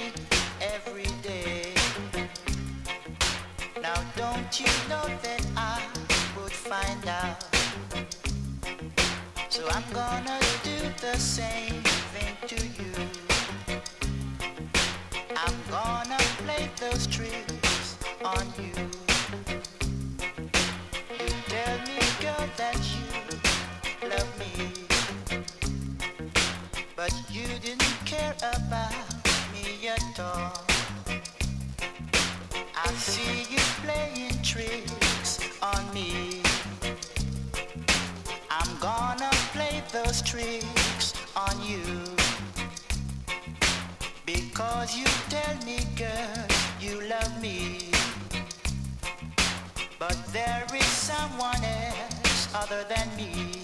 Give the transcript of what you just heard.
every day. Now don't you know that I would find out? So I'm gonna do the same thing to you. I'm gonna play those tricks on you. You tell me, girl, that you love me, but you didn't care about me at all. I see you playing tricks on me. I'm gonna play those tricks on you, because you tell me, girl, you love me, but there is someone else other than me.